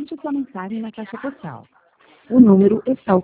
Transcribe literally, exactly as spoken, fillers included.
Digite sua mensagem na caixa postal. O número está